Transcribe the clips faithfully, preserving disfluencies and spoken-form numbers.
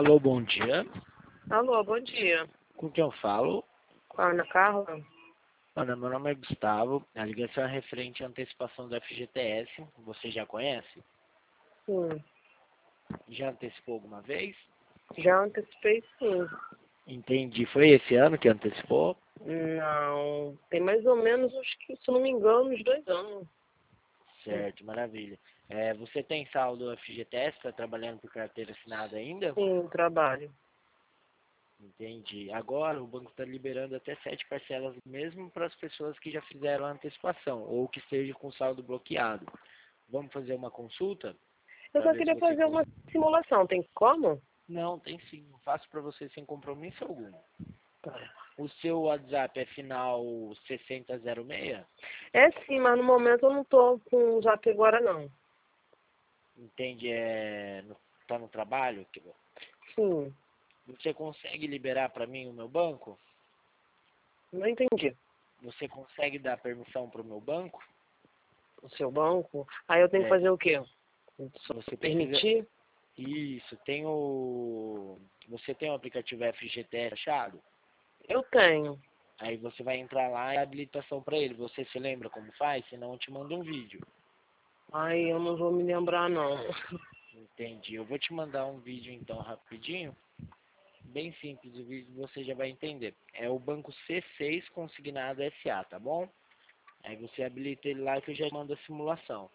Alô, bom dia. Alô, bom dia. Com quem eu falo? Com a Ana Carla? Ana, meu nome é Gustavo. A ligação é referente à antecipação do F G T S. Você já conhece? Sim. Já antecipou alguma vez? Já antecipei, sim. Entendi. Foi esse ano que antecipou? Não, tem mais ou menos, acho que, se eu não me engano, uns dois anos. Certo, maravilha. É, você tem saldo F G T S? Está trabalhando por carteira assinada ainda? Sim, trabalho. Entendi. Agora o banco está liberando até sete parcelas mesmo para as pessoas que já fizeram a antecipação ou que estejam com saldo bloqueado. Vamos fazer uma consulta Eu para só ver se queria você fazer uma consegue. simulação, tem como? Não, tem sim. Faço para você sem compromisso algum. Tá. O seu WhatsApp é final sessenta zero seis? É sim, mas no momento eu não tô com o Zap agora, não. Entende? É, no, tá no trabalho? Sim, Você consegue liberar para mim o meu banco? não entendi. Você consegue dar permissão para o meu banco? O seu banco? Aí eu tenho que É, fazer o quê? Só você precisa. permitir? Isso, tem o. Você tem o aplicativo F G T S achado? Eu tenho. Aí você vai entrar lá e habilitação para ele. Você se lembra como faz? Senão eu te mando um vídeo. Ai, eu não vou me lembrar, não. Entendi. Eu vou te mandar um vídeo então rapidinho. Bem simples o vídeo, você já vai entender. É o banco C seis consignado S A, tá bom? Aí você habilita ele lá que eu já mando a simulação.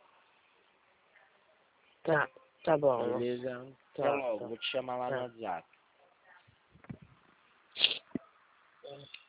Tá, tá bom. Beleza? Até Tá, logo. tá, Vou te chamar lá no tá. WhatsApp.